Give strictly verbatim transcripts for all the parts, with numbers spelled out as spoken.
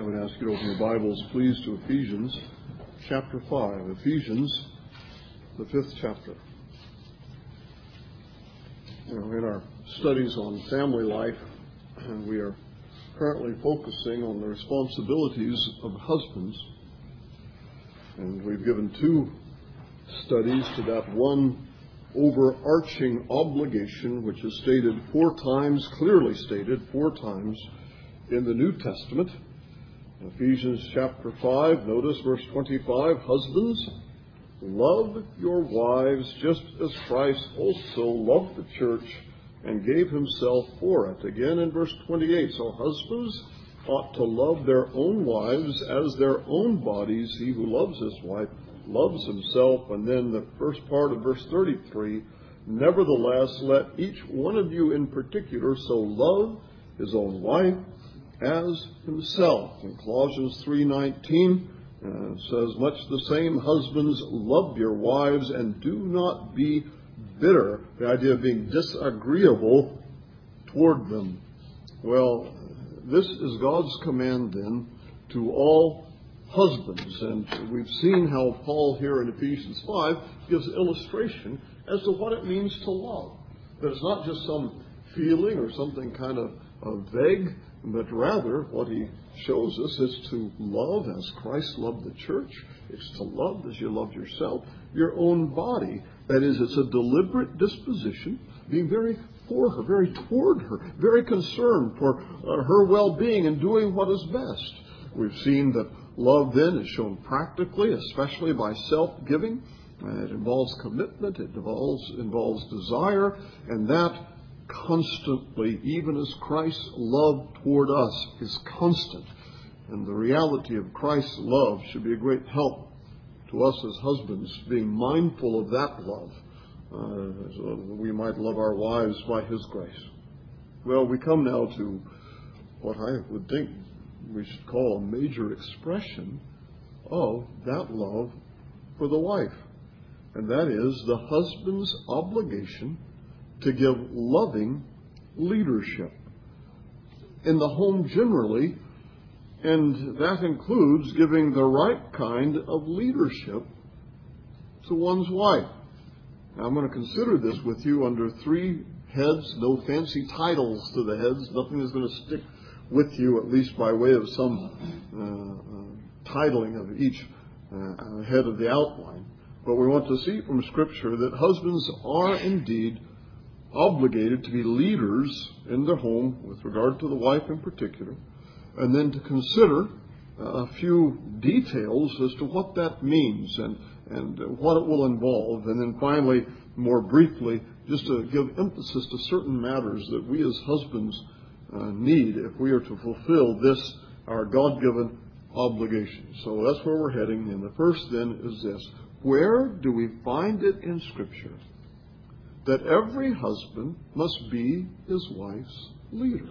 I would ask you to open your Bibles, please, to Ephesians chapter five. Ephesians, the fifth chapter. You know, in our studies on family life, we are currently focusing on the responsibilities of husbands. And we've given two studies to that one overarching obligation, which is stated four times, clearly stated four times in the New Testament. Ephesians chapter five, notice verse twenty-five, husbands, love your wives just as Christ also loved the church and gave himself for it. Again in verse twenty-eight, so husbands ought to love their own wives as their own bodies. He who loves his wife loves himself. And then the first part of verse thirty-three, nevertheless, let each one of you in particular so love his own wife as himself. In Colossians three nineteen, uh, says much the same, husbands, love your wives and do not be bitter. The idea of being disagreeable toward them. Well, this is God's command then to all husbands. And we've seen how Paul here in Ephesians five gives illustration as to what it means to love. That it's not just some feeling or something kind of, of vague, but rather what he shows us is to love as Christ loved the church. It's to love as you love yourself, your own body. That is, it's a deliberate disposition, being very for her, very toward her, very concerned for uh, her well-being and doing what is best. We've seen that love then is shown practically, especially by self-giving. Uh, it involves commitment, it involves, involves desire, and that constantly, even as Christ's love toward us is constant. And the reality of Christ's love should be a great help to us as husbands, being mindful of that love. Uh, so we might love our wives by his grace. Well, we come now to what I would think we should call a major expression of that love for the wife. And that is the husband's obligation to give loving leadership in the home generally, and that includes giving the right kind of leadership to one's wife. Now, I'm going to consider this with you under three heads, no fancy titles to the heads. Nothing is going to stick with you, at least by way of some uh, uh, titling of each uh, head of the outline. But we want to see from Scripture that husbands are indeed obligated to be leaders in their home with regard to the wife in particular, and then to consider a few details as to what that means and, and what it will involve, and then finally, more briefly, just to give emphasis to certain matters that we as husbands uh, need if we are to fulfill this, our God-given obligation. So that's where we're heading, and the first then is this. Where do we find it in Scripture that every husband must be his wife's leader?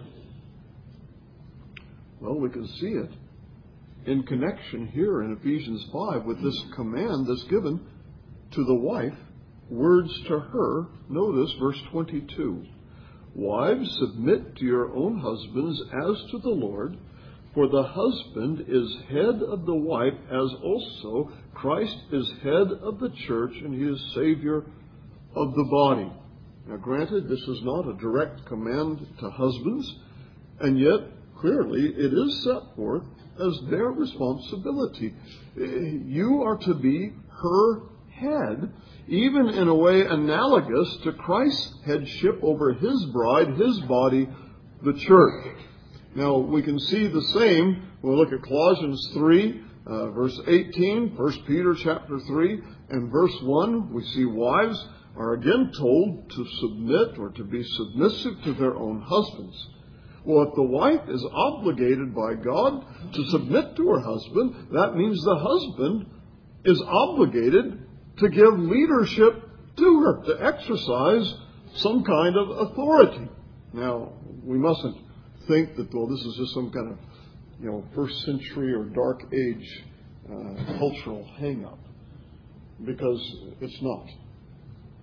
Well, we can see it in connection here in Ephesians five with this command that's given to the wife, words to her. Notice verse twenty-two. Wives, submit to your own husbands as to the Lord, for the husband is head of the wife, as also Christ is head of the church, and he is Savior of the body. Now, granted, this is not a direct command to husbands, and yet, clearly, it is set forth as their responsibility. You are to be her head, even in a way analogous to Christ's headship over his bride, his body, the church. Now, we can see the same when we look at Colossians three, uh, verse eighteen, First Peter chapter three, and verse one. We see wives are again told to submit or to be submissive to their own husbands. Well, if the wife is obligated by God to submit to her husband, that means the husband is obligated to give leadership to her, to exercise some kind of authority. Now, we mustn't think that, well, this is just some kind of, you know, first century or dark age uh, cultural hang-up, because it's not.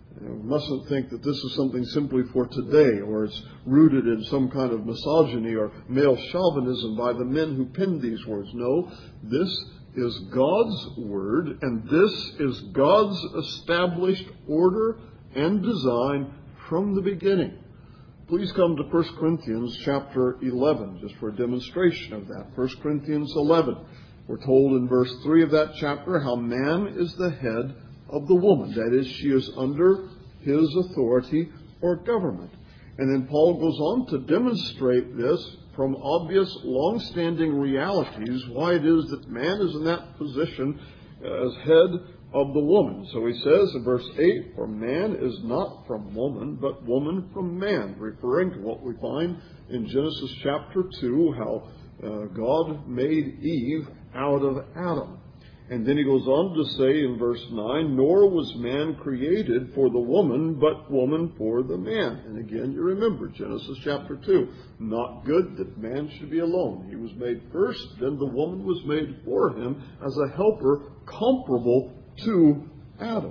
We mustn't think that this is something simply for today, or it's rooted in some kind of misogyny or male chauvinism by the men who penned these words. No, this is God's word, and this is God's established order and design from the beginning. Please come to First Corinthians chapter eleven, just for a demonstration of that. First Corinthians eleven. We're told in verse three of that chapter how man is the head of the woman. That is, she is under his authority or government. And then Paul goes on to demonstrate this from obvious, long-standing realities, why it is that man is in that position as head of the woman. So he says in verse eight, for man is not from woman, but woman from man, referring to what we find in Genesis chapter two, how uh, God made Eve out of Adam. And then he goes on to say in verse nine, nor was man created for the woman, but woman for the man. And again, you remember Genesis chapter two. Not good that man should be alone. He was made first, then the woman was made for him as a helper comparable to Adam.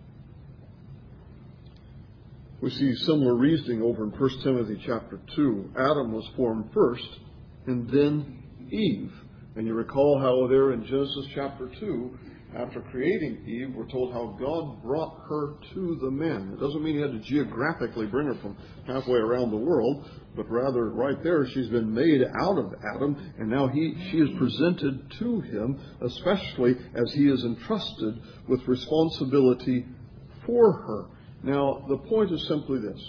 We see similar reasoning over in First Timothy chapter two. Adam was formed first, and then Eve. And you recall how there in Genesis chapter two, after creating Eve, we're told how God brought her to the man. It doesn't mean he had to geographically bring her from halfway around the world, but rather right there she's been made out of Adam, and now he she is presented to him, especially as he is entrusted with responsibility for her. Now, the point is simply this.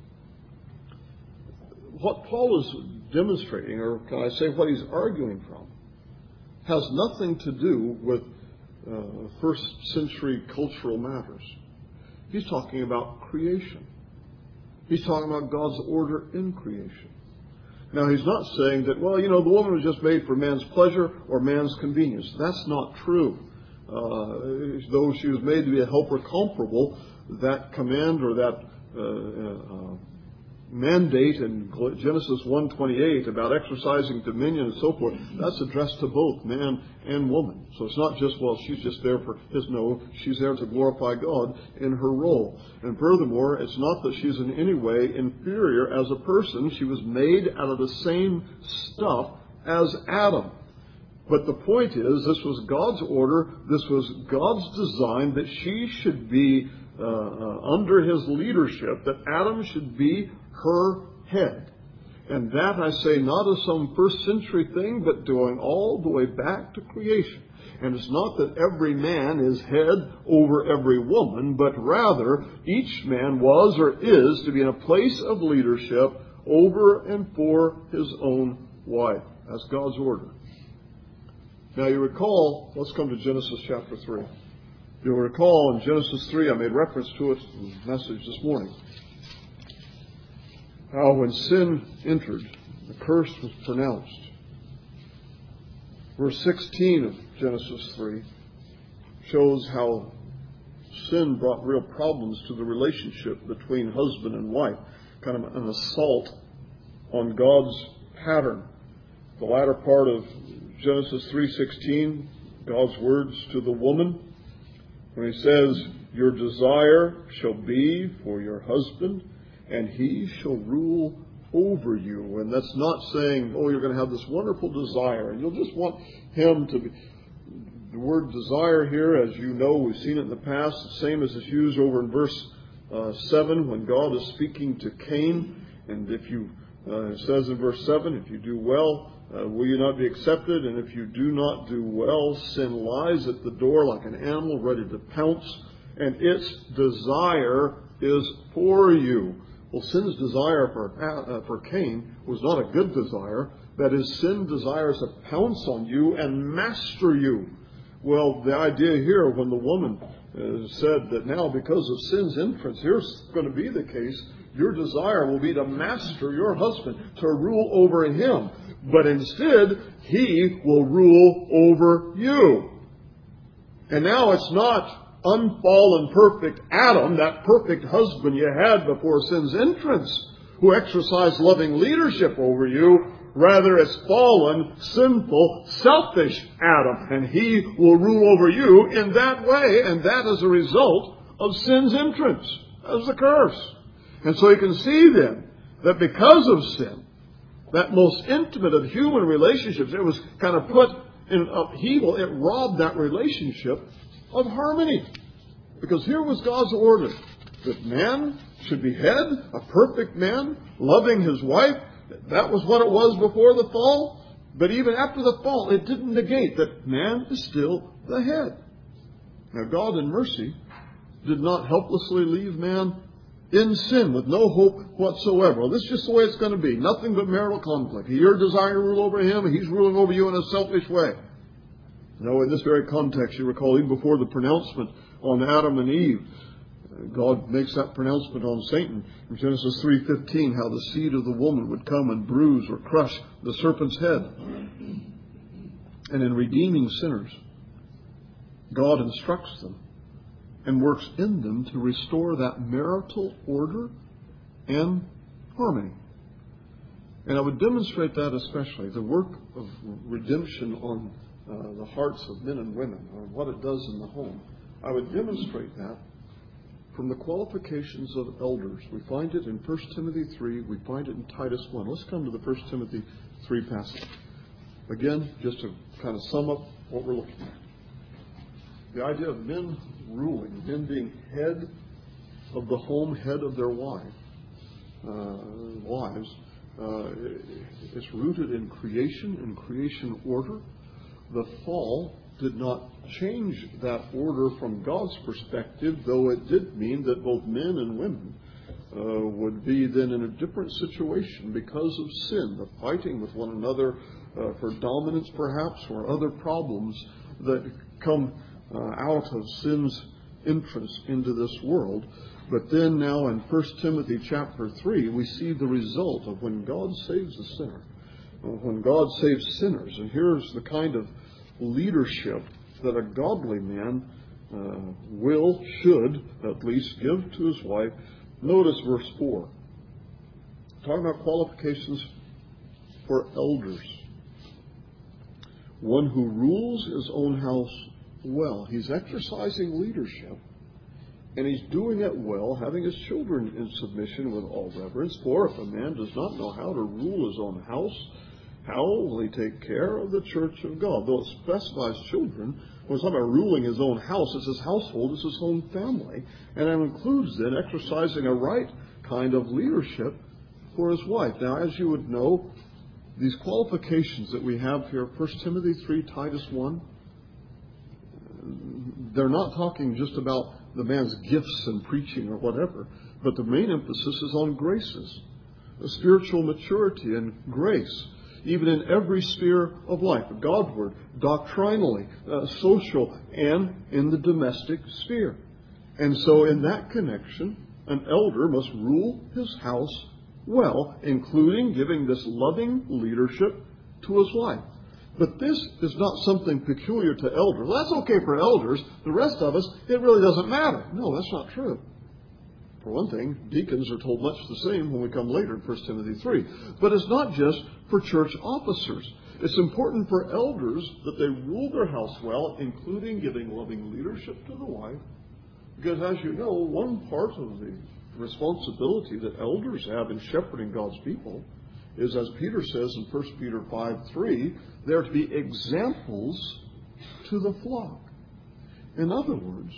What Paul is demonstrating, or can I say what he's arguing from, has nothing to do with uh, first century cultural matters. He's talking about creation. He's talking about God's order in creation. Now, he's not saying that, well, you know, the woman was just made for man's pleasure or man's convenience. That's not true. Uh, though she was made to be a helper comparable, that command or that uh, uh, mandate in Genesis one twenty-eight about exercising dominion and so forth, that's addressed to both man and woman. So it's not just, well, she's just there for his, no, she's there to glorify God in her role. And furthermore, it's not that she's in any way inferior as a person. She was made out of the same stuff as Adam. But the point is, this was God's order, this was God's design, that she should be uh, uh, under his leadership, that Adam should be her head. And that, I say, not as some first century thing, but going all the way back to creation. And it's not that every man is head over every woman, but rather each man was or is to be in a place of leadership over and for his own wife. That's God's order. Now you recall, let's come to Genesis chapter three. You'll recall in Genesis three, I made reference to it in the message this morning, how when sin entered, the curse was pronounced. Verse sixteen of Genesis three shows how sin brought real problems to the relationship between husband and wife, kind of an assault on God's pattern. The latter part of Genesis three sixteen, God's words to the woman, when he says, your desire shall be for your husband, and he shall rule over you. And that's not saying, oh, you're going to have this wonderful desire, and you'll just want him to be. The word desire here, as you know, we've seen it in the past, the same as it's used over in verse uh, seven, when God is speaking to Cain. And if you, uh, it says in verse seven, if you do well, Uh, will you not be accepted? And if you do not do well, sin lies at the door like an animal ready to pounce, and its desire is for you. Well, sin's desire for uh, for Cain was not a good desire. That is, sin desires to pounce on you and master you. Well, the idea here, when the woman uh, said that now because of sin's entrance, here's going to be the case, your desire will be to master your husband, to rule over him. But instead, he will rule over you. And now it's not unfallen perfect Adam, that perfect husband you had before sin's entrance, who exercised loving leadership over you. Rather, it's fallen, sinful, selfish Adam. And he will rule over you in that way. And that is a result of sin's entrance. as the curse. And so you can see then that because of sin, that most intimate of human relationships, it was kind of put in upheaval. It robbed that relationship of harmony. Because here was God's order, that man should be head, a perfect man, loving his wife. That was what it was before the fall. But even after the fall, it didn't negate that man is still the head. Now, God in mercy did not helplessly leave man in sin with no hope whatsoever. Well, this is just the way it's going to be. Nothing but marital conflict. You're desiring to rule over him, and he's ruling over you in a selfish way. No, in this very context, you recall, even before the pronouncement on Adam and Eve, God makes that pronouncement on Satan in Genesis three fifteen, how the seed of the woman would come and bruise or crush the serpent's head. And in redeeming sinners, God instructs them and works in them to restore that marital order and harmony. And I would demonstrate that especially, the work of redemption on uh, the hearts of men and women, or what it does in the home. I would demonstrate that from the qualifications of elders. We find it in First Timothy three. We find it in Titus one. Let's come to the First Timothy three passage. Again, just to kind of sum up what we're looking at. The idea of men ruling, men being head of the home, head of their wife, uh, wives, uh, it's rooted in creation, in creation order. The fall did not change that order from God's perspective, though it did mean that both men and women uh, would be then in a different situation because of sin, the fighting with one another uh, for dominance perhaps, or other problems that come uh, out of sin's entrance into this world. But then now in First Timothy chapter three, we see the result of when God saves a sinner, when God saves sinners. And here's the kind of leadership that a godly man uh, will, should at least give to his wife. Notice verse four. Talking about qualifications for elders. One who rules his own house well. He's exercising leadership, and he's doing it well, having his children in submission with all reverence. For if a man does not know how to rule his own house, how will he take care of the church of God? Though it specifies children, when it's talking about ruling his own house, it's his household, it's his own family. And it includes then exercising a right kind of leadership for his wife. Now, as you would know, these qualifications that we have here, First Timothy three, Titus one, they're not talking just about the man's gifts and preaching or whatever, but the main emphasis is on graces, spiritual maturity and grace, even in every sphere of life, Godward, doctrinally, uh, social, and in the domestic sphere. And so in that connection, an elder must rule his house well, including giving this loving leadership to his wife. But this is not something peculiar to elders. Well, that's okay for elders. The rest of us, it really doesn't matter. No, that's not true. For one thing, deacons are told much the same when we come later in First Timothy three. But it's not just for church officers. It's important for elders that they rule their house well, including giving loving leadership to the wife. Because as you know, one part of the responsibility that elders have in shepherding God's people is, as Peter says in First Peter five three, they're to be examples to the flock. In other words,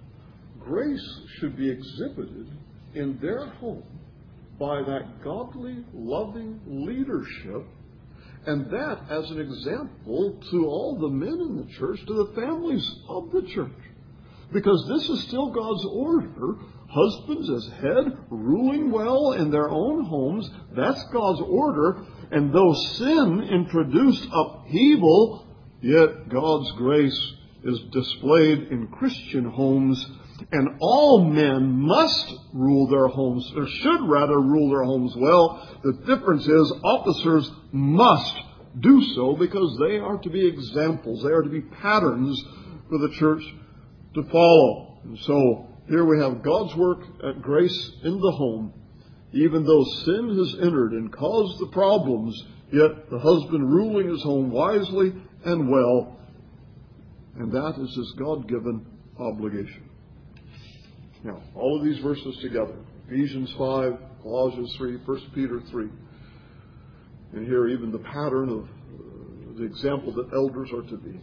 grace should be exhibited in their home by that godly, loving leadership, and that as an example to all the men in the church, to the families of the church. Because this is still God's order. Husbands as head, ruling well in their own homes. That's God's order. And though sin introduced upheaval, yet God's grace is displayed in Christian homes. And all men must rule their homes, or should rather rule their homes well. The difference is officers must do so because they are to be examples. They are to be patterns for the church to follow. And so here we have God's work at grace in the home. Even though sin has entered and caused the problems, yet the husband ruling his home wisely and well. And that is his God-given obligation. Now, all of these verses together, Ephesians five, Colossians three, First Peter three. And here even the pattern of uh, the example that elders are to be.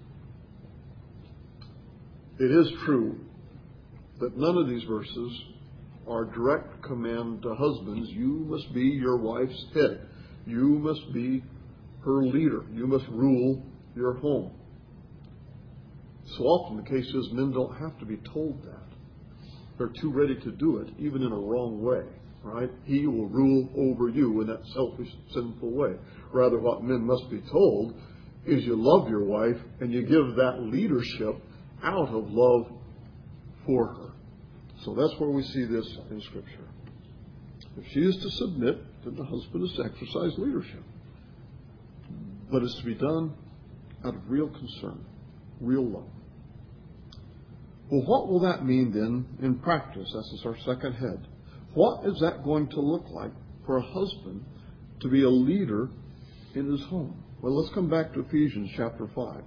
It is true that none of these verses are direct command to husbands. You must be your wife's head. You must be her leader. You must rule your home. So often the case is men don't have to be told that. They're too ready to do it, even in a wrong way, right? He will rule over you in that selfish, sinful way. Rather, what men must be told is you love your wife and you give that leadership out of love for her. So that's where we see this in Scripture. If she is to submit, then the husband is to exercise leadership. But it's to be done out of real concern, real love. Well, what will that mean then in practice? This is our second head. What is that going to look like for a husband to be a leader in his home? Well, let's come back to Ephesians chapter five.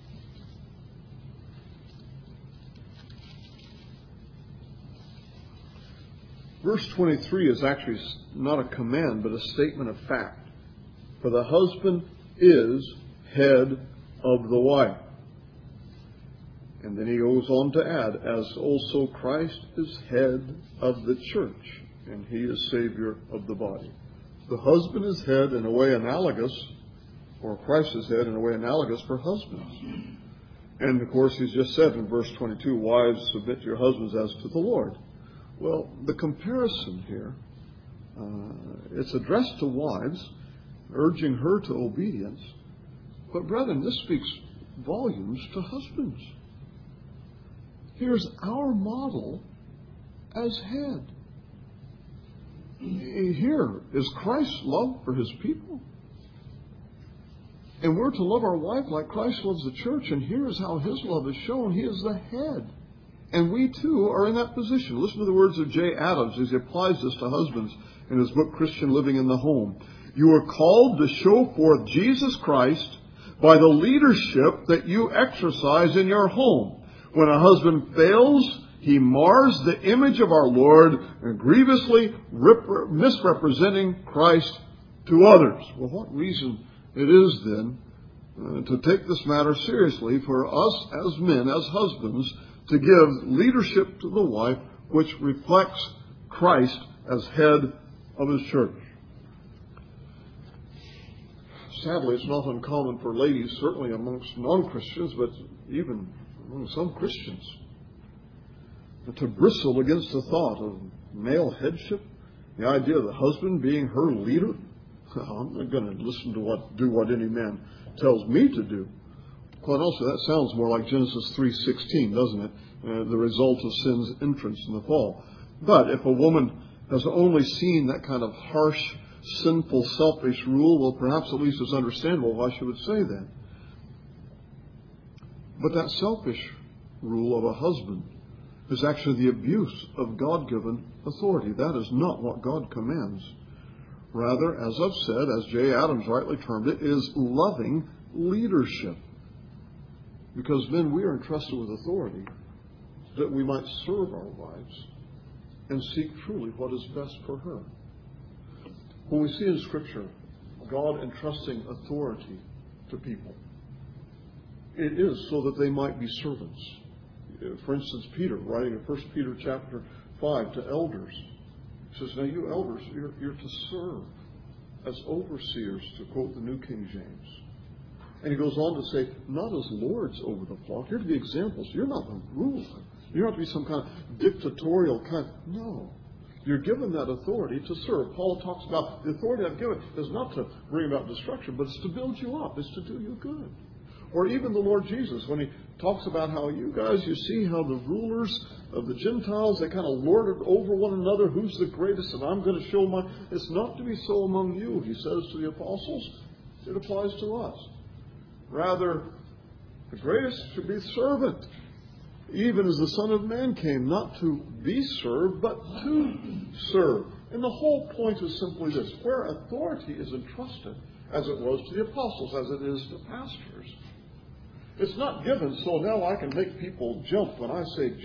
Verse twenty-three is actually not a command, but a statement of fact. For the husband is head of the wife. And then he goes on to add, as also Christ is head of the church, and he is Savior of the body. The husband is head in a way analogous, or Christ is head in a way analogous for husbands. And of course, he's just said in verse twenty-two, wives, submit to your husbands as to the Lord. Well, the comparison here, uh, it's addressed to wives, urging her to obedience. But brethren, this speaks volumes to husbands. Here's our model as head. Here is Christ's love for his people. And we're to love our wife like Christ loves the church. And here's how his love is shown. He is the head. And we too are in that position. Listen to the words of Jay Adams as he applies this to husbands in his book, Christian Living in the Home. You are called to show forth Jesus Christ by the leadership that you exercise in your home. When a husband fails, he mars the image of our Lord and grievously rep- misrepresenting Christ to others. Well, what reason it is then uh, to take this matter seriously for us as men, as husbands, to give leadership to the wife which reflects Christ as head of his church. Sadly, it's not uncommon for ladies, certainly amongst non-Christians, but even among some Christians, to bristle against the thought of male headship, the idea of the husband being her leader. I'm not going to listen to what do what any man tells me to do. Quite also, that sounds more like Genesis three sixteen, doesn't it? Uh, the result of sin's entrance in the fall. But if a woman has only seen that kind of harsh, sinful, selfish rule, well, perhaps at least it's understandable why she would say that. But that selfish rule of a husband is actually the abuse of God-given authority. That is not what God commands. Rather, as I've said, as Jay Adams rightly termed it, is loving leadership. Because men, we are entrusted with authority that we might serve our wives and seek truly what is best for her. When we see in Scripture God entrusting authority to people, it is so that they might be servants. For instance, Peter, writing in First Peter chapter five to elders, says, now you elders, you're, you're to serve as overseers, to quote the New King James. And he goes on to say, not as lords over the flock. You're to be examples. You're not the ruler. You're not to be some kind of dictatorial kind. No. You're given that authority to serve. Paul talks about the authority I've given is not to bring about destruction, but it's to build you up. It's to do you good. Or even the Lord Jesus, when he talks about how you guys, you see how the rulers of the Gentiles, they kind of lord it over one another. Who's the greatest? And I'm going to show my... It's not to be so among you, he says to the apostles. It applies to us. Rather, the greatest should be servant. Even as the Son of Man came, not to be served, but to serve. And the whole point is simply this. Where authority is entrusted, as it was to the apostles, as it is to pastors, it's not given so now I can make people jump when I say jump.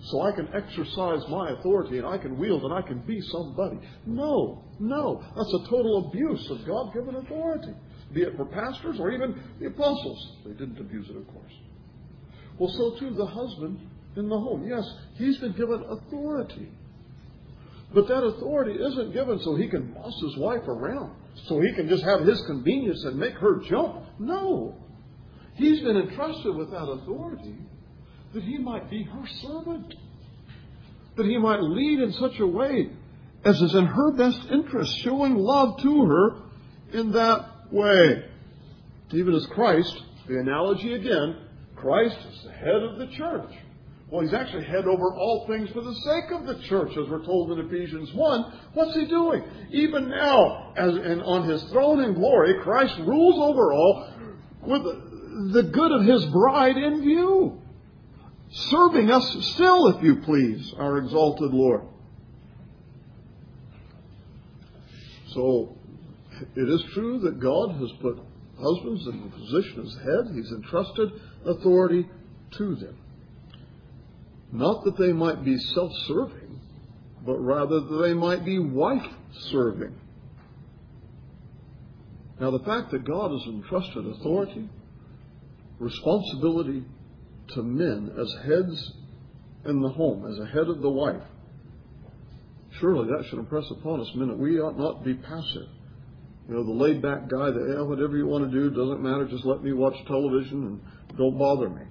so I can exercise my authority and I can wield and I can be somebody. No, no. That's a total abuse of God-given authority, be it for pastors or even the apostles. They didn't abuse it, of course. Well, so too the husband in the home. Yes, he's been given authority. But that authority isn't given so he can boss his wife around, so he can just have his convenience and make her jump. No. He's been entrusted with that authority that he might be her servant, that he might lead in such a way as is in her best interest, showing love to her in that way. Even as Christ, the analogy again, Christ is the head of the church. Well, he's actually head over all things for the sake of the church, as we're told in Ephesians one. What's he doing? Even now, as and on his throne in glory, Christ rules over all with the good of his bride in view. Serving us still, if you please, our exalted Lord. So, it is true that God has put husbands in the position as head. He's entrusted authority to them. Not that they might be self-serving, but rather that they might be wife-serving. Now, the fact that God has entrusted authority, responsibility to men as heads in the home, as a head of the wife, surely that should impress upon us men that we ought not be passive. You know, the laid-back guy that, yeah, whatever you want to do, doesn't matter, just let me watch television and don't bother me.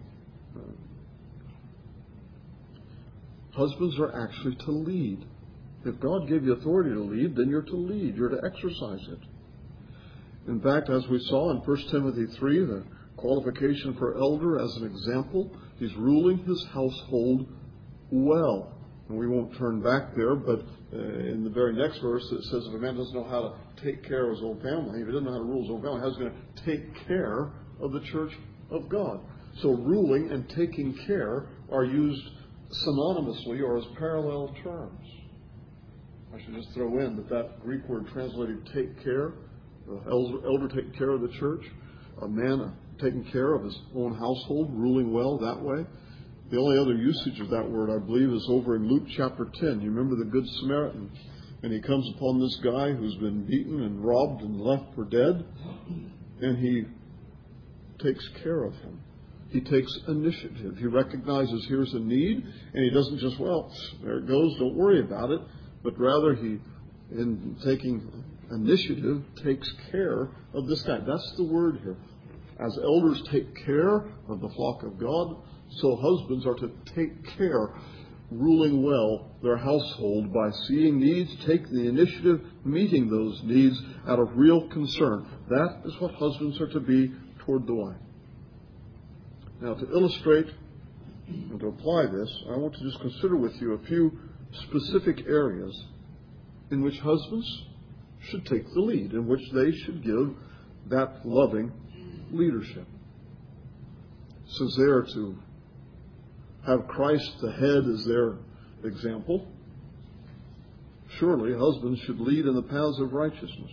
Husbands are actually to lead. If God gave you authority to lead, then you're to lead. You're to exercise it. In fact, as we saw in First Timothy three, the qualification for elder as an example, he's ruling his household well. And we won't turn back there, but uh, in the very next verse it says if a man doesn't know how to take care of his own family, if he doesn't know how to rule his own family, how's he going to take care of the church of God? So ruling and taking care are used synonymously or as parallel terms. I should just throw in that that Greek word translated take care, the elder, elder taking care of the church, a man uh, taking care of his own household, ruling well that way. The only other usage of that word, I believe, is over in Luke chapter ten. You remember the Good Samaritan? And he comes upon this guy who's been beaten and robbed and left for dead, and he takes care of him. He takes initiative. He recognizes here's a need, and he doesn't just, well, there it goes, don't worry about it, but rather he, in taking initiative, takes care of this guy. That's the word here. As elders take care of the flock of God, so husbands are to take care, ruling well their household by seeing needs, taking the initiative, meeting those needs out of real concern. That is what husbands are to be toward the wife. Now, to illustrate and to apply this, I want to just consider with you a few specific areas in which husbands should take the lead, in which they should give that loving leadership. Since they are to have Christ the head as their example, surely husbands should lead in the paths of righteousness.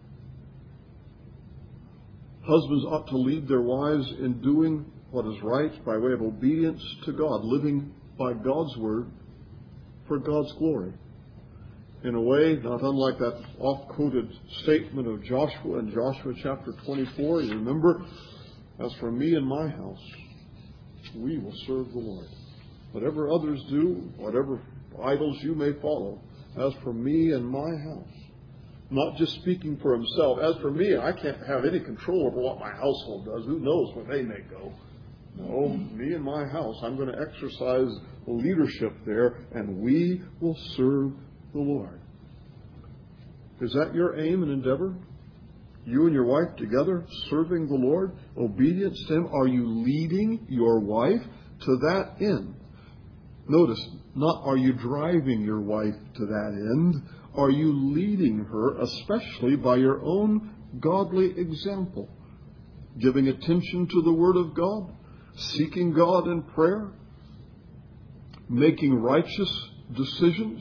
Husbands ought to lead their wives in doing what is right by way of obedience to God, living by God's word for God's glory. In a way, not unlike that oft-quoted statement of Joshua in Joshua chapter twenty-four. You remember, as for me and my house, we will serve the Lord. Whatever others do, whatever idols you may follow, as for me and my house. Not just speaking for himself. As for me, I can't have any control over what my household does. Who knows where they may go? No, me and my house, I'm going to exercise leadership there, and we will serve the Lord. Is that your aim and endeavor? You and your wife together, serving the Lord, obedience to Him? Are you leading your wife to that end? Notice, not are you driving your wife to that end. Are you leading her, especially by your own godly example? Giving attention to the Word of God? Seeking God in prayer? Making righteous decisions?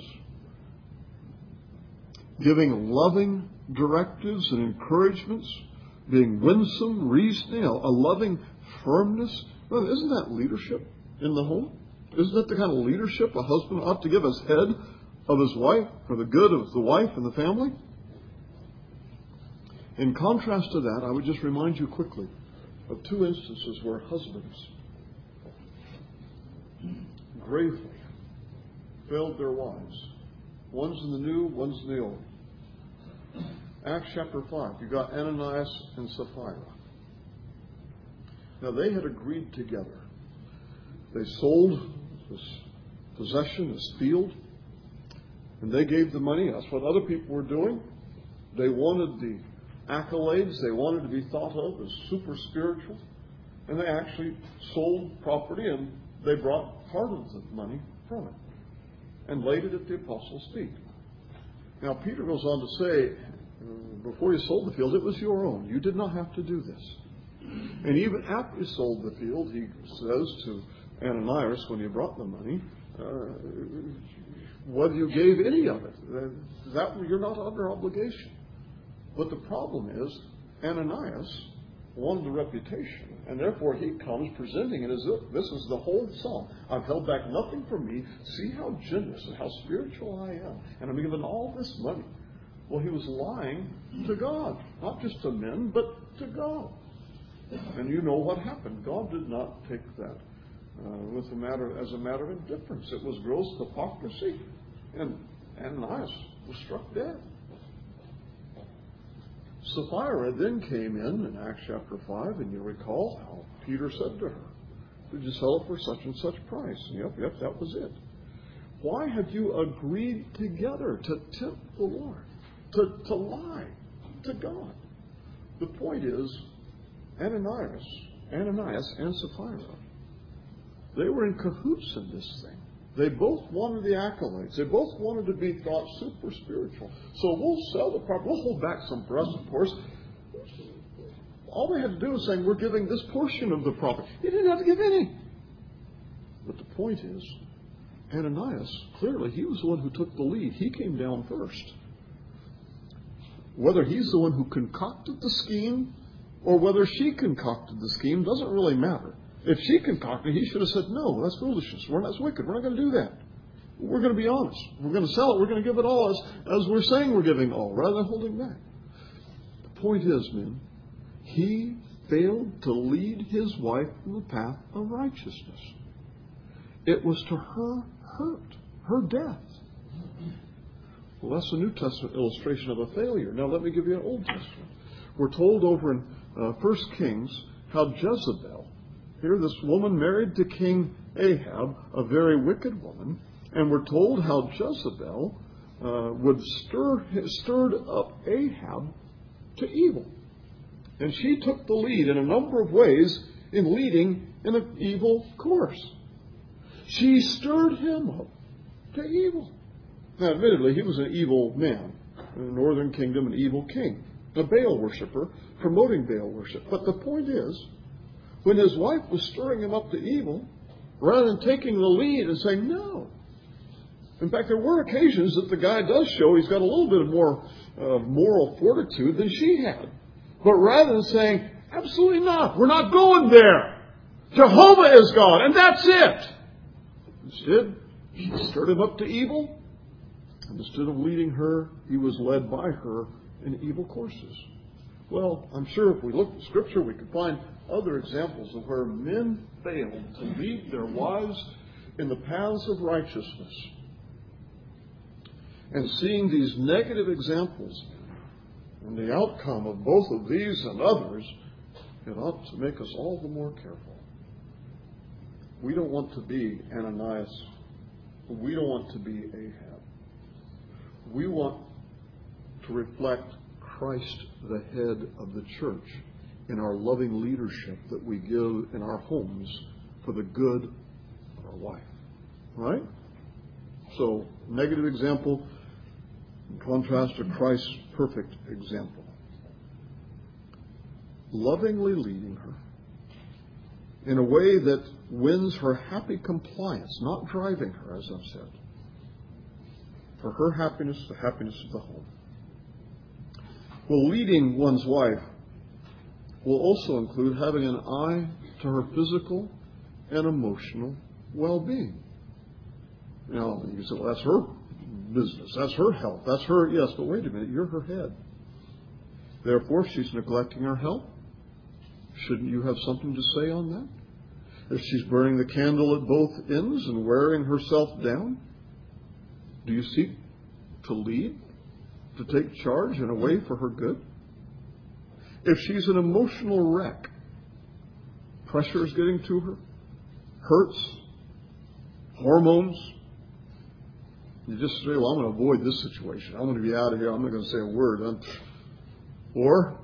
Giving loving directives and encouragements? Being winsome, reasoning, a loving firmness? Well, isn't that leadership in the home? Isn't that the kind of leadership a husband ought to give as head of his wife for the good of the wife and the family? In contrast to that, I would just remind you quickly of two instances where husbands gravely failed their wives. One's in the new, one's in the old. Acts chapter five, you got Ananias and Sapphira. Now they had agreed together. They sold this possession, this field, and they gave the money. That's what other people were doing. They wanted the accolades. They wanted to be thought of as super spiritual. And they actually sold property, and they brought part of the money from it and laid it at the apostles' feet. Now, Peter goes on to say, before you sold the field, it was your own. You did not have to do this. And even after you sold the field, he says to Ananias, when you brought the money, uh, whether you gave any of it, that you're not under obligation. But the problem is, Ananias wanted the reputation, and therefore he comes presenting it as if this is the whole sum. I've held back nothing from me. See how generous and how spiritual I am, and I'm given all this money. Well, he was lying to God, not just to men, but to God. And you know what happened. God did not take that uh, with a matter as a matter of indifference. It was gross hypocrisy, and Ananias was struck dead. Sapphira then came in in Acts chapter five, and you recall how Peter said to her, did you sell it for such and such price? And yep, yep, that was it. Why have you agreed together to tempt the Lord, to, to lie to God? The point is, Ananias, Ananias and Sapphira, they were in cahoots in this thing. They both wanted the accolades. They both wanted to be thought super spiritual. So we'll sell the property. We'll hold back some for us, of course. All they had to do was say, we're giving this portion of the property. They didn't have to give any. But the point is, Ananias, clearly, he was the one who took the lead. He came down first. Whether he's the one who concocted the scheme or whether she concocted the scheme doesn't really matter. If she concocted it, he should have said, no, that's foolishness. We're not, that's wicked. We're not going to do that. We're going to be honest. We're going to sell it. We're going to give it all as, as we're saying we're giving all, rather than holding back. The point is, men, he failed to lead his wife in the path of righteousness. It was to her hurt, her death. Well, that's the New Testament illustration of a failure. Now, let me give you an Old Testament. We're told over in uh, First Kings how Jezebel, here, this woman married to King Ahab, a very wicked woman, and we're told how Jezebel uh, would stir stirred up Ahab to evil. And she took the lead in a number of ways in leading in an evil course. She stirred him up to evil. Now, admittedly, he was an evil man, in the northern kingdom, an evil king, a Baal worshiper, promoting Baal worship. But the point is, when his wife was stirring him up to evil, rather than taking the lead and saying, no. In fact, there were occasions that the guy does show he's got a little bit of more uh, moral fortitude than she had. But rather than saying, absolutely not, we're not going there. Jehovah is God, and that's it. Instead, she stirred him up to evil. And instead of leading her, he was led by her in evil courses. Well, I'm sure if we look at Scripture, we could find other examples of where men failed to lead their wives in the paths of righteousness. And seeing these negative examples and the outcome of both of these and others, it ought to make us all the more careful. We don't want to be Ananias. We don't want to be Ahab. We want to reflect Christ, the head of the church, in our loving leadership that we give in our homes for the good of our wife. Right? So, negative example in contrast to Christ's perfect example. Lovingly leading her in a way that wins her happy compliance, not driving her, as I've said, for her happiness, the happiness of the home. Well, leading one's wife will also include having an eye to her physical and emotional well-being. You know, you say, well, that's her business. That's her health. That's her, yes, but wait a minute, you're her head. Therefore, if she's neglecting her health, shouldn't you have something to say on that? If she's burning the candle at both ends and wearing herself down, do you seek to lead, to take charge in a way for her good? If she's an emotional wreck, pressure is getting to her, hurts, hormones, you just say, well, I'm going to avoid this situation. I'm going to be out of here. I'm not going to say a word. Or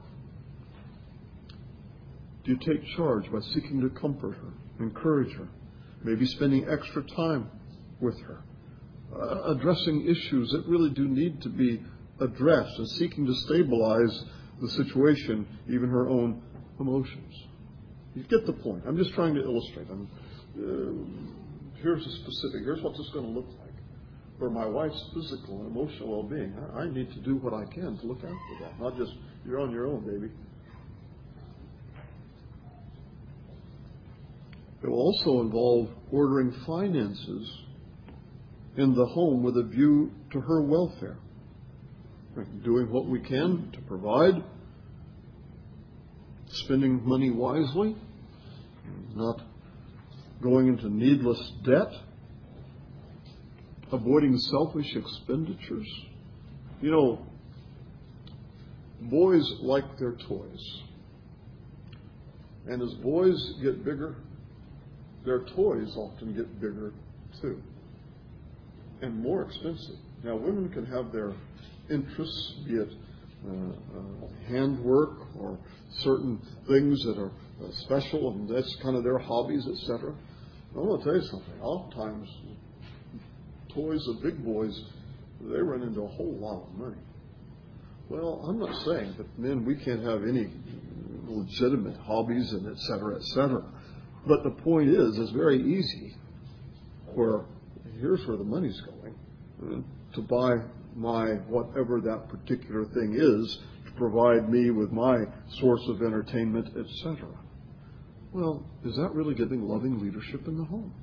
do you take charge by seeking to comfort her, encourage her, maybe spending extra time with her, uh, addressing issues that really do need to be addressed and seeking to stabilize the situation, even her own emotions? You get the point. I'm just trying to illustrate. I'm, uh, here's a specific, here's what this is going to look like. For my wife's physical and emotional well-being, I need to do what I can to look after that. Not just, you're on your own, baby. It will also involve ordering finances in the home with a view to her welfare. Doing what we can to provide, spending money wisely, not going into needless debt, avoiding selfish expenditures. You know, boys like their toys. And as boys get bigger, their toys often get bigger too. And more expensive. Now, women can have their interests, be it uh, uh, handwork or certain things that are uh, special, and that's kind of their hobbies, et cetera. I want to tell you something. Oftentimes, toys of big boys, they run into a whole lot of money. Well, I'm not saying that men, we can't have any legitimate hobbies and et cetera, et cetera. But the point is, it's very easy where here's where the money's going, uh, to buy my whatever that particular thing is, to provide me with my source of entertainment, et cetera. Well, is that really giving loving leadership in the home?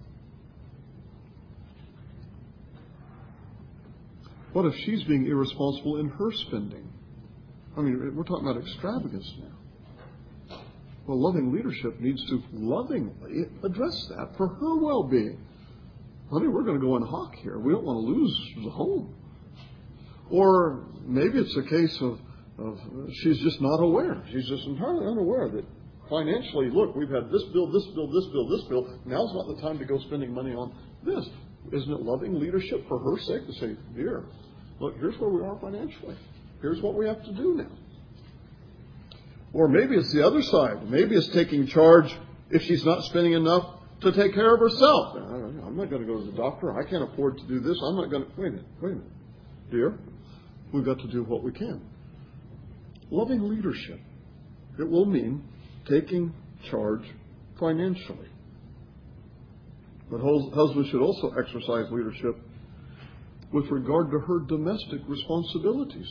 What if she's being irresponsible in her spending? I mean, we're talking about extravagance now. Well, loving leadership needs to lovingly address that for her well-being. Honey, we're going to go in hock here. We don't want to lose the home. Or maybe it's a case of, of she's just not aware. She's just entirely unaware that financially, look, we've had this bill, this bill, this bill, this bill. Now's not the time to go spending money on this. Isn't it loving leadership for her sake to say, dear, look, here's where we are financially. Here's what we have to do now. Or maybe it's the other side. Maybe it's taking charge if she's not spending enough to take care of herself. I'm not going to go to the doctor. I can't afford to do this. I'm not going to. Wait a minute. Wait a minute. Dear, we've got to do what we can. Loving leadership, it will mean taking charge financially. But husbands should also exercise leadership with regard to her domestic responsibilities.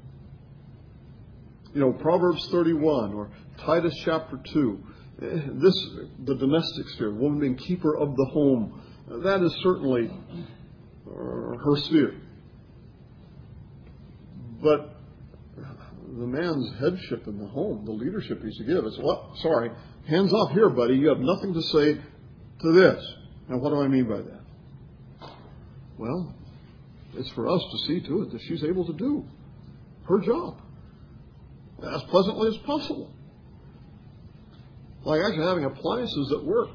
You know, Proverbs thirty-one or Titus chapter two, this, the domestic sphere, woman being keeper of the home, that is certainly uh, her sphere. But the man's headship in the home, the leadership he's to give, is, well, sorry, hands off here, buddy. You have nothing to say to this. Now, what do I mean by that? Well, it's for us to see to it that she's able to do her job as pleasantly as possible. Like actually having appliances at work.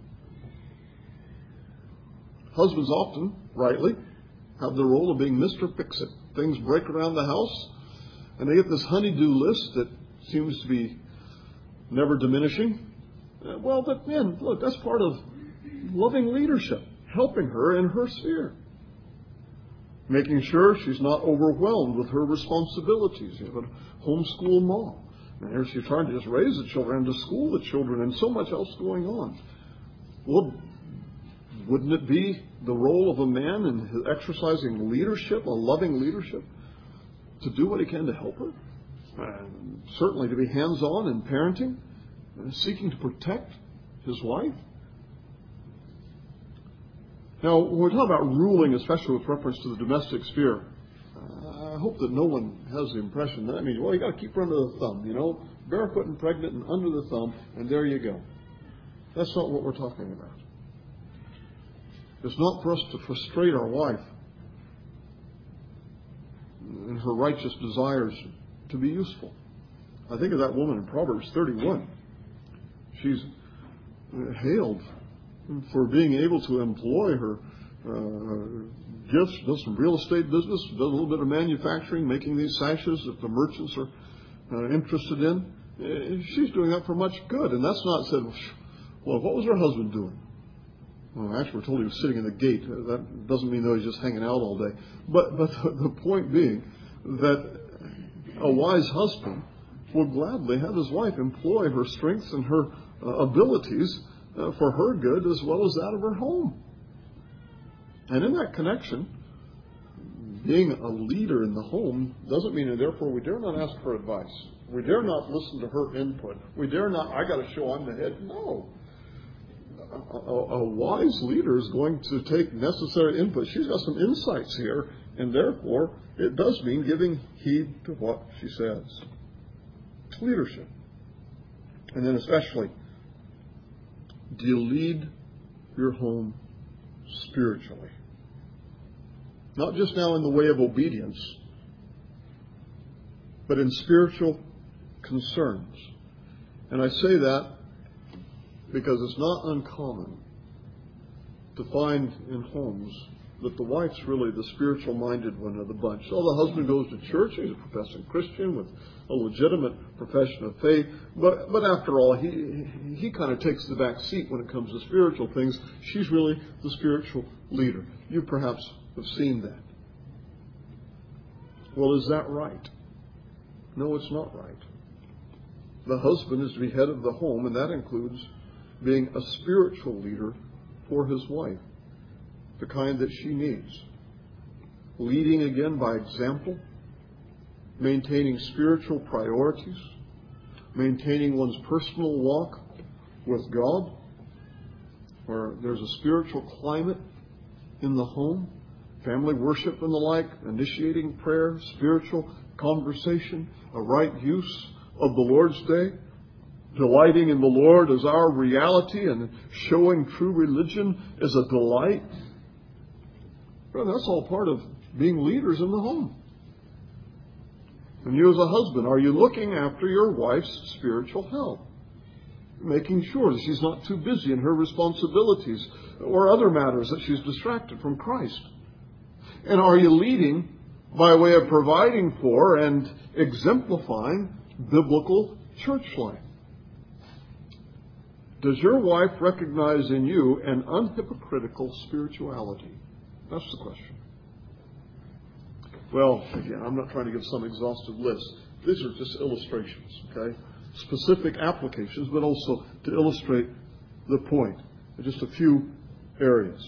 Husbands often, rightly, have the role of being Mister Fix-It. Things break around the house, and they get this honey-do list that seems to be never diminishing. Uh, well, but man, look, that's part of loving leadership, helping her in her sphere. Making sure she's not overwhelmed with her responsibilities. You have a homeschool mom. And here she's trying to just raise the children and to school the children and so much else going on. Well, wouldn't it be the role of a man in his exercising leadership, a loving leadership, to do what he can to help her? And certainly to be hands-on in parenting, and seeking to protect his wife. Now, when we're talking about ruling, especially with reference to the domestic sphere, uh, I hope that no one has the impression that, I mean, well, you got to keep her under the thumb, you know, barefoot and pregnant and under the thumb, and there you go. That's not what we're talking about. It's not for us to frustrate our wife in her righteous desires to be useful. I think of that woman in Proverbs thirty-one. She's hailed for being able to employ her uh, gifts, does some real estate business, does a little bit of manufacturing, making these sashes that the merchants are uh, interested in. She's doing that for much good. And that's not said, well, what was her husband doing? Well, actually, we're told he was sitting in the gate. That doesn't mean, though, he's just hanging out all day. But, but the point being that a wise husband will gladly have his wife employ her strengths and her uh, abilities uh, for her good as well as that of her home. And in that connection, being a leader in the home doesn't mean that therefore we dare not ask for advice. We dare not listen to her input. We dare not, I got to show I'm the head. No. A, a, a wise leader is going to take necessary input. She's got some insights here, and therefore it does mean giving heed to what she says. Leadership. And then especially, do you lead your home spiritually? Not just now in the way of obedience, but in spiritual concerns. And I say that because it's not uncommon to find in homes that the wife's really the spiritual-minded one of the bunch. So the husband goes to church, he's a professing Christian with a legitimate profession of faith, but but after all, he he kind of takes the back seat when it comes to spiritual things. She's really the spiritual leader. You perhaps have seen that. Well, is that right? No, it's not right. The husband is to be head of the home, and that includes being a spiritual leader for his wife, the kind that she needs. Leading again by example, maintaining spiritual priorities, maintaining one's personal walk with God, where there's a spiritual climate in the home, family worship and the like, initiating prayer, spiritual conversation, a right use of the Lord's Day, delighting in the Lord as our reality and showing true religion as a delight. Well, that's all part of being leaders in the home. And you as a husband, are you looking after your wife's spiritual health? Making sure that she's not too busy in her responsibilities or other matters, that she's distracted from Christ. And are you leading by way of providing for and exemplifying biblical church life? Does your wife recognize in you an unhypocritical spirituality? That's the question. Well, again, I'm not trying to give some exhaustive list. These are just illustrations, okay? Specific applications, but also to illustrate the point. Just a few areas.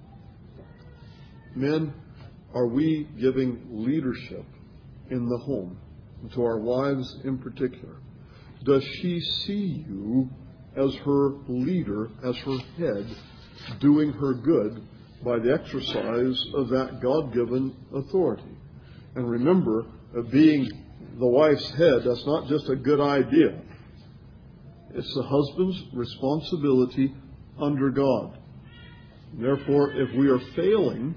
Men, are we giving leadership in the home, to our wives in particular? Does she see you as her leader, as her head, doing her good by the exercise of that God-given authority? And remember, uh, being the wife's head, that's not just a good idea. It's the husband's responsibility under God. Therefore, if we are failing,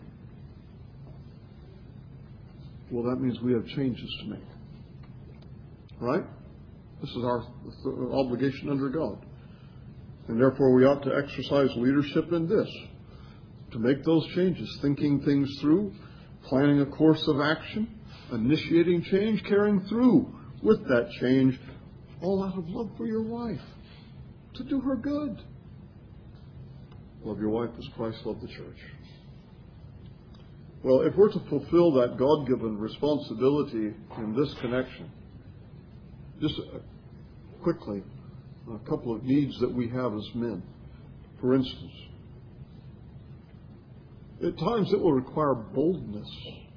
well, that means we have changes to make. Right? This is our obligation under God. And therefore, we ought to exercise leadership in this, to make those changes, thinking things through, planning a course of action, initiating change, carrying through with that change, all out of love for your wife, to do her good. Love your wife as Christ loved the church. Well, if we're to fulfill that God-given responsibility in this connection, just quickly, a couple of needs that we have as men. For instance, at times it will require boldness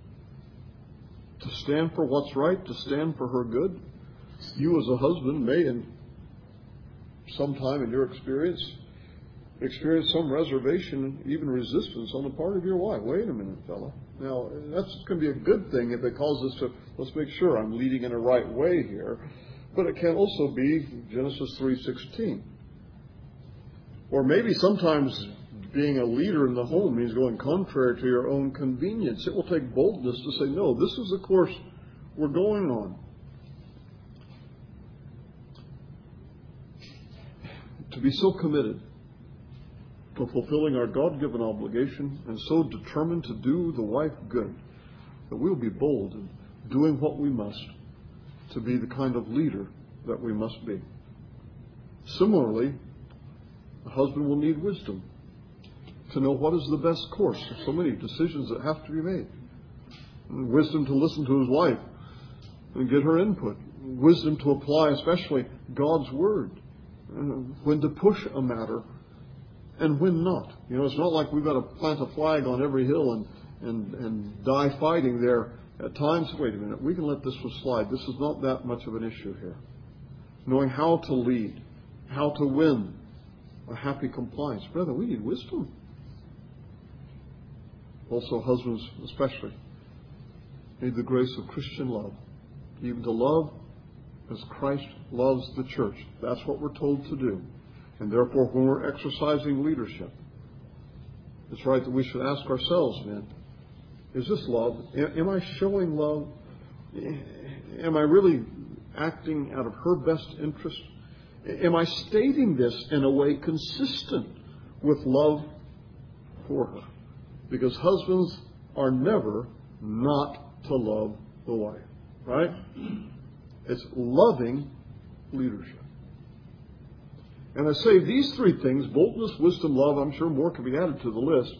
to stand for what's right, to stand for her good. You as a husband may, in some time in your experience, experience some reservation, even resistance on the part of your wife. Wait a minute, fella. Now, that's going to be a good thing if it calls us to, let's make sure I'm leading in the right way here. But it can also be Genesis three sixteen. Or maybe sometimes being a leader in the home means going contrary to your own convenience. It will take boldness to say, no, this is the course we're going on. To be so committed to fulfilling our God-given obligation and so determined to do the wife good that we'll be bold in doing what we must to be the kind of leader that we must be. Similarly, the husband will need wisdom to know what is the best course. There's so many decisions that have to be made. And wisdom to listen to his wife and get her input. Wisdom to apply especially God's Word. And when to push a matter and when not. You know, it's not like we've got to plant a flag on every hill and, and, and die fighting there. At times, wait a minute, we can let this one slide. This is not that much of an issue here. Knowing how to lead, how to win a happy compliance. Brother, we need wisdom. Also, husbands especially need the grace of Christian love. Even to love as Christ loves the church. That's what we're told to do. And therefore, when we're exercising leadership, it's right that we should ask ourselves, men, is this love? Am I showing love? Am I really acting out of her best interest? Am I stating this in a way consistent with love for her? Because husbands are never not to love the wife, right? It's loving leadership. And I say these three things, boldness, wisdom, love, I'm sure more can be added to the list.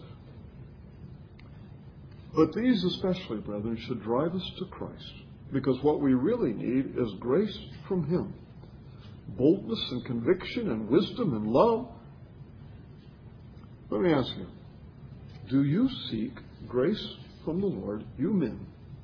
But these especially, brethren, should drive us to Christ. Because what we really need is grace from Him. Boldness and conviction and wisdom and love. Let me ask you, do you seek grace from the Lord, you men,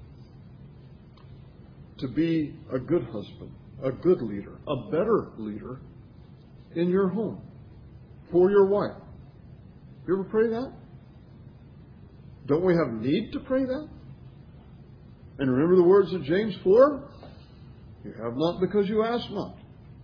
to be a good husband, a good leader, a better leader in your home, for your wife? You ever pray that? Don't we have need to pray that? And remember the words of James four? You have not because you ask not.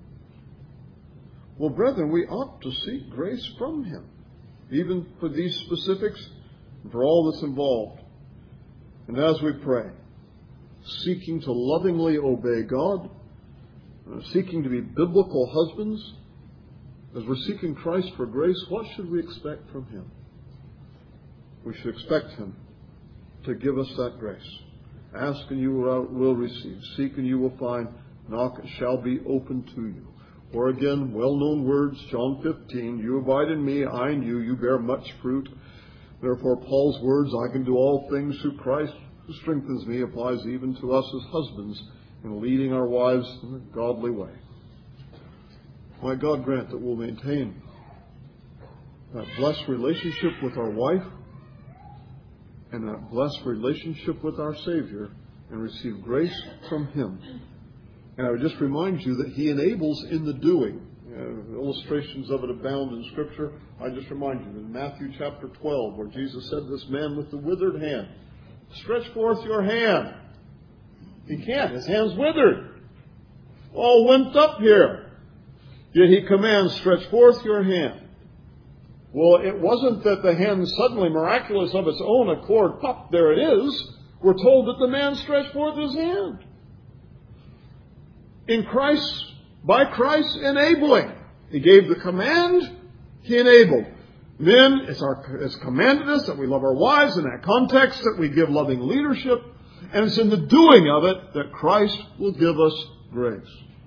Well, brethren, we ought to seek grace from Him, even for these specifics, and for all that's involved. And as we pray, seeking to lovingly obey God, uh, seeking to be biblical husbands, as we're seeking Christ for grace, what should we expect from Him? We should expect Him to give us that grace. Ask and you will receive. Seek and you will find. Knock and shall be open to you. Or again, well-known words, John fifteen, you abide in me, I in you, you bear much fruit. Therefore, Paul's words, I can do all things through Christ who strengthens me, applies even to us as husbands in leading our wives in a godly way. My God grant that we'll maintain that blessed relationship with our wife and that blessed relationship with our Savior and receive grace from Him. And I would just remind you that He enables in the doing. Uh, illustrations of it abound in Scripture. I just remind you in Matthew chapter twelve, where Jesus said, this man with the withered hand, stretch forth your hand. He can't. His hand's withered. All went up here. Yet He commands, stretch forth your hand. Well, it wasn't that the hand suddenly, miraculous of its own accord, pop, there it is. We're told that the man stretched forth his hand. In Christ, by Christ enabling. He gave the command, He enabled. Men, it's, our, it's commanded us that we love our wives in that context, that we give loving leadership. And it's in the doing of it that Christ will give us grace.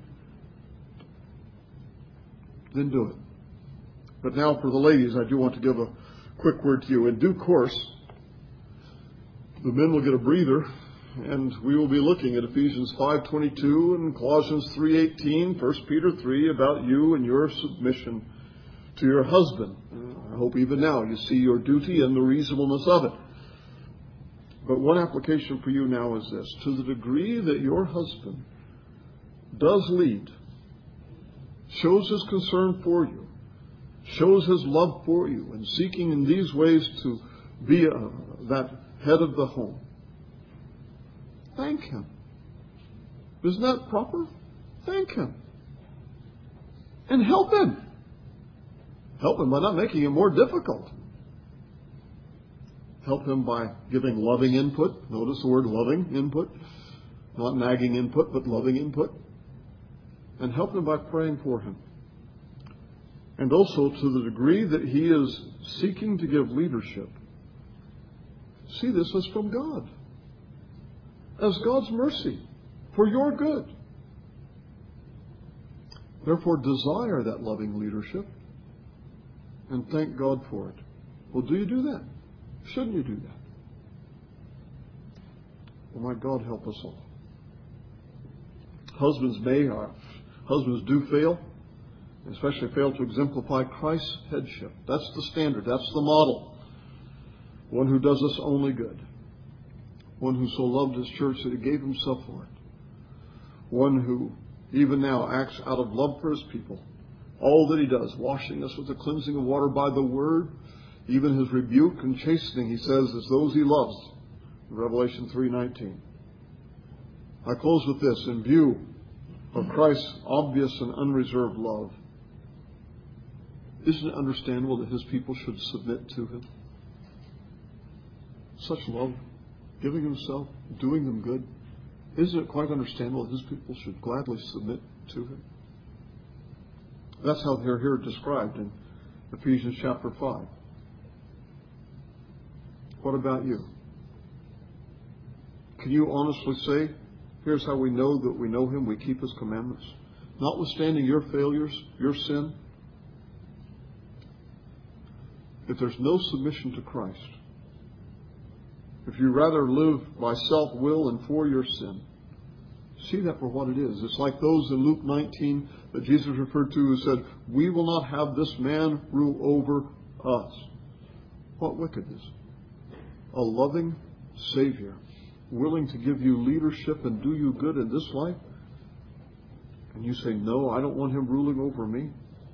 Then do it. But now for the ladies, I do want to give a quick word to you. In due course, the men will get a breather, and we will be looking at Ephesians five twenty-two and Colossians three eighteen, First Peter three, about you and your submission to your husband. I hope even now you see your duty and the reasonableness of it. But one application for you now is this. To the degree that your husband does lead, shows his concern for you, shows his love for you and seeking in these ways to be uh, that head of the home, thank him. Isn't that proper? Thank him. And help him. Help him by not making it more difficult. Help him by giving loving input. Notice the word loving input. Not nagging input, but loving input. And help him by praying for him. And also to the degree that he is seeking to give leadership, see this as from God. As God's mercy for your good. Therefore, desire that loving leadership and thank God for it. Well, do you do that? Shouldn't you do that? Well, my God, help us all. Husbands may, or husbands do fail, especially fail to exemplify Christ's headship. That's the standard. That's the model. One who does us only good. One who so loved his church that he gave himself for it. One who even now acts out of love for his people. All that he does, washing us with the cleansing of water by the word, even his rebuke and chastening, he says, as those he loves. Revelation three nineteen. I close with this. In view of Christ's obvious and unreserved love, isn't it understandable that his people should submit to him? Such love, giving himself, doing them good. Isn't it quite understandable that his people should gladly submit to him? That's how they're here described in Ephesians chapter five. What about you? Can you honestly say, here's how we know that we know him, we keep his commandments? Notwithstanding your failures, your sin, if there's no submission to Christ, if you rather live by self-will and for your sin, see that for what it is. It's like those in Luke nineteen that Jesus referred to who said, we will not have this man rule over us. What wickedness. A loving Savior, willing to give you leadership and do you good in this life. And you say, no, I don't want him ruling over me.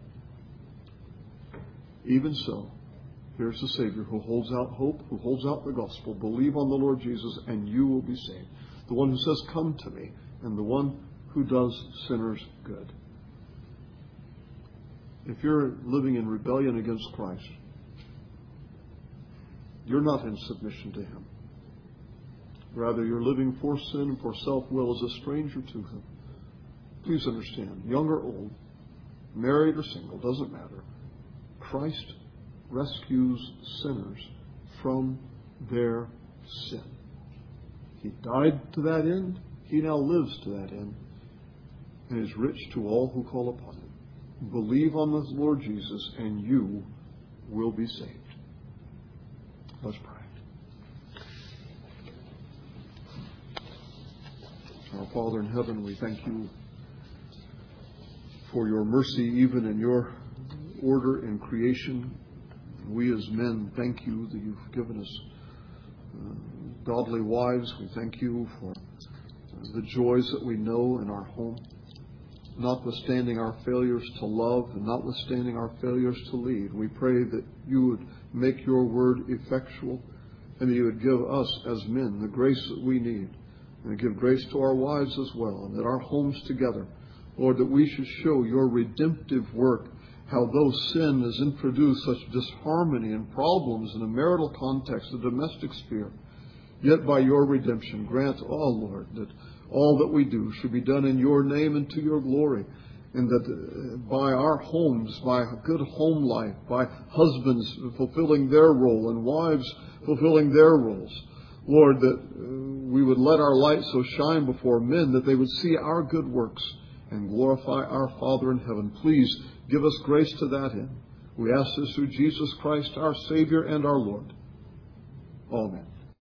Even so, here's the Savior who holds out hope, who holds out the gospel. Believe on the Lord Jesus and you will be saved. The one who says, come to me, and the one who does sinners good. If you're living in rebellion against Christ, you're not in submission to him. Rather, you're living for sin and for self-will as a stranger to him. Please understand, young or old, married or single, doesn't matter. Christ rescues sinners from their sin. He died to that end. He now lives to that end and is rich to all who call upon him. Believe on the Lord Jesus and you will be saved. Let's pray. Our Father in heaven, we thank you for your mercy even in your order in creation. We as men thank you that you've given us uh, godly wives. We thank you for the joys that we know in our home, notwithstanding our failures to love and notwithstanding our failures to lead. We pray that you would make your word effectual and that you would give us as men the grace that we need and give grace to our wives as well, and that our homes together, Lord, that we should show your redemptive work, how though sin has introduced such disharmony and problems in a marital context, a domestic sphere, yet by your redemption, grant, oh Lord, that all that we do should be done in your name and to your glory, and that by our homes, by a good home life, by husbands fulfilling their role and wives fulfilling their roles, Lord, that we would let our light so shine before men that they would see our good works and glorify our Father in heaven. Please give us grace to that end. We ask this through Jesus Christ, our Savior and our Lord. Amen.